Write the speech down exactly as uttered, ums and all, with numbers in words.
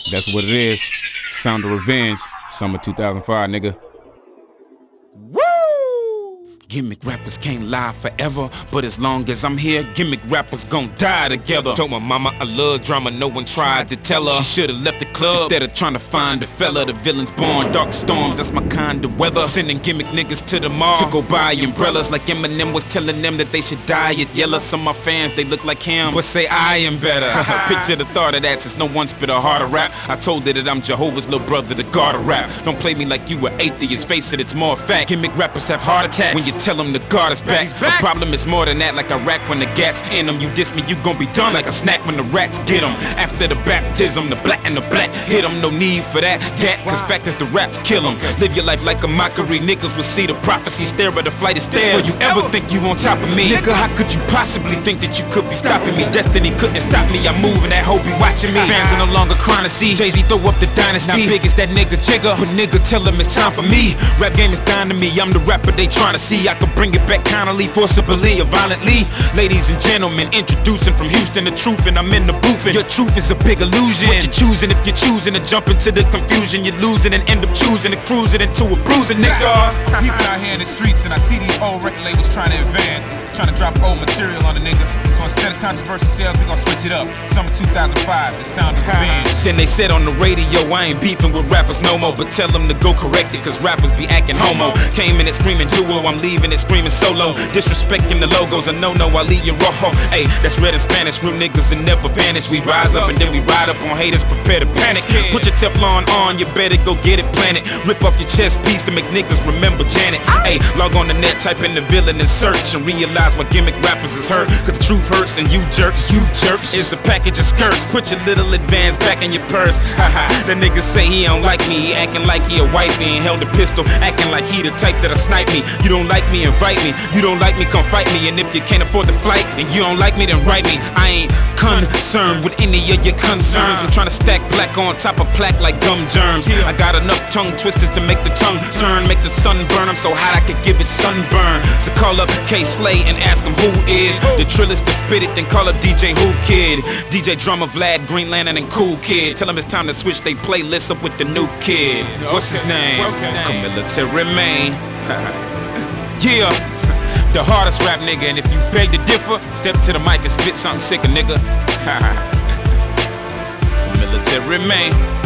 That's what it is. Sound of Revenge, summer two thousand five, nigga. Woo! Gimmick rappers can't lie forever, but as long as I'm here, gimmick rappers gon' die together. Told my mama I love drama, no one tried to tell her. She should've left the club instead of trying to find a fella. The villain's born, dark storms, that's my kind of weather. Sending gimmick niggas to the mall to go buy umbrellas, like Eminem was telling them that they should die at Yella. Some of my fans, they look like him, but say I am better. Picture the thought of that, since no one spit a harder rap. I told her that I'm Jehovah's little brother, the God of rap. Don't play me like you were atheist, face it, it's more fact. Gimmick rappers have heart attacks when you tell them the God is back. The problem is more than that, like Iraq when the gat's in them. You diss me, you gon' be done like a snack when the rats get them. After the baptism, the black and the black hit them. No need for that gat, cause fact is the raps kill them. Live your life like a mockery, niggas will see the prophecy. Stare at the flight of stairs. Will you ever think you on top of me? Nigga, how could you possibly think that you could be stopping me? Destiny couldn't stop me, I'm moving, that hope be watching me. Fans are no longer crying to see Jay-Z throw up the dynasty. Not big as that nigga Jigga, but nigga tell him it's time for me. Rap game is dying to me, I'm the rapper they trying to see. I could bring it back kindly, forcibly, or violently. Ladies and gentlemen, introducing from Houston the truth, and I'm in the booth, and your truth is a big illusion. What you choosing if you're choosing to jump into the confusion? You're losing and end up choosing to cruise it into a bruising, nigga. People out here in the streets, and I see these old record labels trying to advance, trying to drop old material on the nigga. So instead of controversial sales, we gon' switch it up. Summer two thousand five, the sound of revenge. Then they said on the radio, I ain't beefing with rappers no more, but tell them to go correct it, cause rappers be acting homo. Came in it screaming duo, I'm leaving it screaming solo. Disrespecting the logos, a no-no, I leave you rojo. Ayy, that's red in Spanish, real niggas and never vanish. We rise up and then we ride up on haters, prepare to panic. Put your Teflon on, you better go get it planted. Rip off your chest piece to make niggas remember Janet. Ayy, log on the net, type in the villain and search, and realize why gimmick rappers is hurt. Cause the truth hurts and you jerks, you jerks, is a package of skirts. Put your little advance back in your purse. Haha, the nigga say he don't like me, he acting like he a wifey and held a pistol, acting like he the type that'll snipe me. You don't like me, invite me. You don't like me, come fight me. And if you can't afford the flight and you don't like me, then write me. I ain't concerned with any of your concerns. I'm trying to stack black on top of plaque like gum germs. I got enough tongue twisters to make the tongue turn, make the sun burn. I'm so hot I could give it sunburn. So call up K Slay and ask him who is the trillest to spit it, then call up D J Who Kid, D J Drummer Vlad, Green Lantern and Cool Kid. Tell him it's time to switch they playlist up with the new kid. What's his name? Military Man. Yeah, the hardest rap nigga, and if you beg to differ, step to the mic and spit something sicker, nigga. Military Man.